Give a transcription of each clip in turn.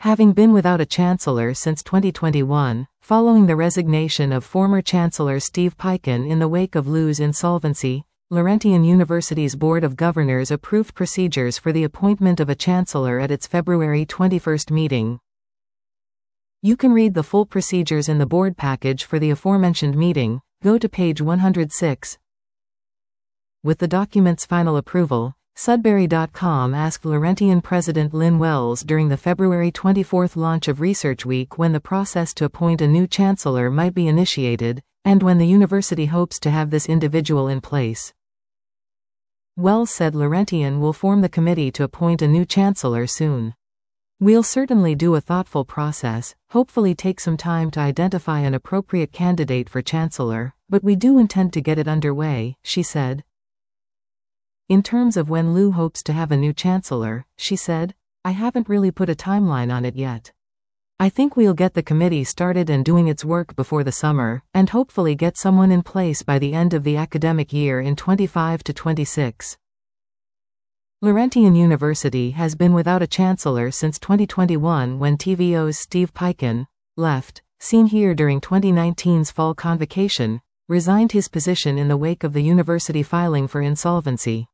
Having been without a chancellor since 2021, following the resignation of former Chancellor Steve Piken in the wake of LU's insolvency, Laurentian University's Board of Governors approved procedures for the appointment of a chancellor at its February 21 meeting. You can read the full procedures in the board package for the aforementioned meeting. Go to page 106. With the document's final approval, Sudbury.com asked Laurentian President Lynn Wells during the February 24 launch of Research Week when the process to appoint a new chancellor might be initiated, and when the university hopes to have this individual in place. Wells said Laurentian will form the committee to appoint a new chancellor soon. We'll certainly do a thoughtful process, hopefully take some time to identify an appropriate candidate for chancellor, but we do intend to get it underway, she said. In terms of when LU hopes to have a new chancellor, she said, I haven't really put a timeline on it yet. I think we'll get the committee started and doing its work before the summer, and hopefully get someone in place by the end of the academic year in 25 to 26. Laurentian University has been without a chancellor since 2021 when TVO's Steve Piken left, seen here during 2019's fall convocation, resigned his position in the wake of the university filing for insolvency.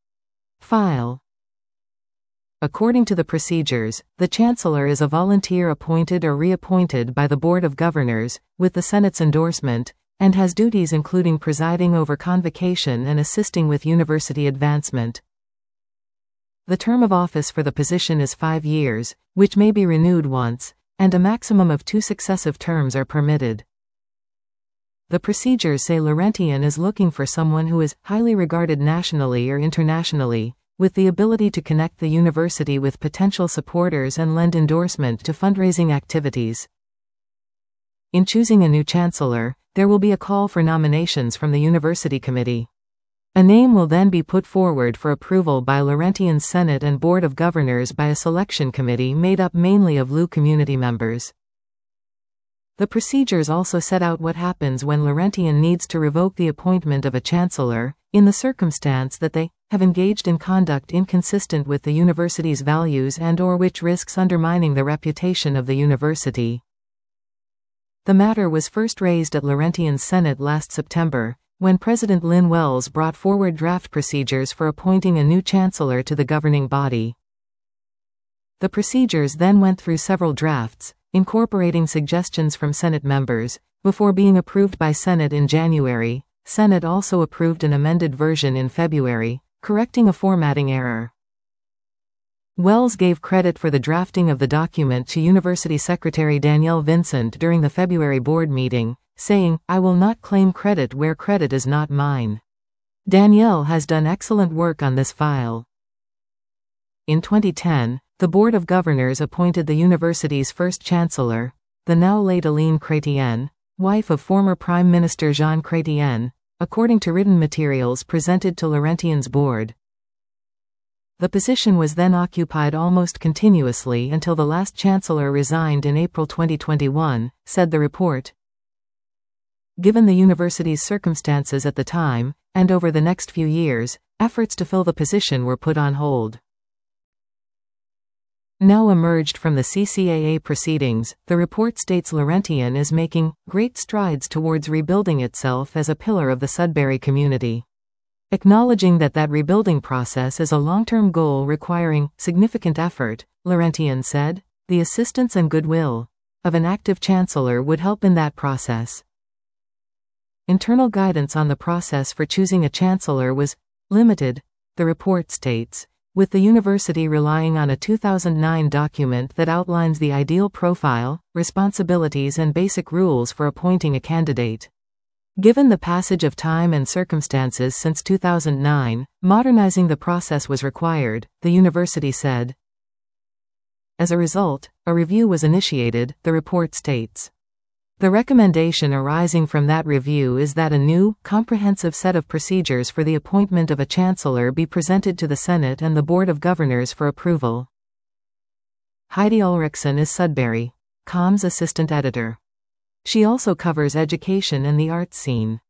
According to the procedures, the chancellor is a volunteer appointed or reappointed by the Board of Governors, with the Senate's endorsement, and has duties including presiding over convocation and assisting with university advancement. The term of office for the position is 5 years, which may be renewed once, and a maximum of 2 successive terms are permitted. The procedures say Laurentian is looking for someone who is highly regarded nationally or internationally, with the ability to connect the university with potential supporters and lend endorsement to fundraising activities. In choosing a new chancellor, there will be a call for nominations from the university committee. A name will then be put forward for approval by Laurentian's Senate and Board of Governors by a selection committee made up mainly of LU community members. The procedures also set out what happens when Laurentian needs to revoke the appointment of a chancellor, in the circumstance that they have engaged in conduct inconsistent with the university's values and/or which risks undermining the reputation of the university. The matter was first raised at Laurentian's Senate last September, when President Lynn Wells brought forward draft procedures for appointing a new chancellor to the governing body. The procedures then went through several drafts, incorporating suggestions from Senate members, before being approved by Senate in January. Senate also approved an amended version in February, correcting a formatting error. Wells gave credit for the drafting of the document to University Secretary Danielle Vincent during the February board meeting, saying, "I will not claim credit where credit is not mine. Danielle has done excellent work on this file." In 2010, the Board of Governors appointed the university's first chancellor, the now late Aline Chrétien, wife of former Prime Minister Jean Chrétien, according to written materials presented to Laurentian's board. The position was then occupied almost continuously until the last chancellor resigned in April 2021, said the report. Given the university's circumstances at the time, and over the next few years, efforts to fill the position were put on hold. Now emerged from the CCAA proceedings, the report states Laurentian is making great strides towards rebuilding itself as a pillar of the Sudbury community. Acknowledging that rebuilding process is a long-term goal requiring significant effort, Laurentian said, the assistance and goodwill of an active chancellor would help in that process. Internal guidance on the process for choosing a chancellor was limited, the report states, with the university relying on a 2009 document that outlines the ideal profile, responsibilities and basic rules for appointing a candidate. Given the passage of time and circumstances since 2009, modernizing the process was required, the university said. As a result, a review was initiated, the report states. The recommendation arising from that review is that a new, comprehensive set of procedures for the appointment of a chancellor be presented to the Senate and the Board of Governors for approval. Heidi Ulrichsen is Sudbury.com's assistant editor. She also covers education and the arts scene.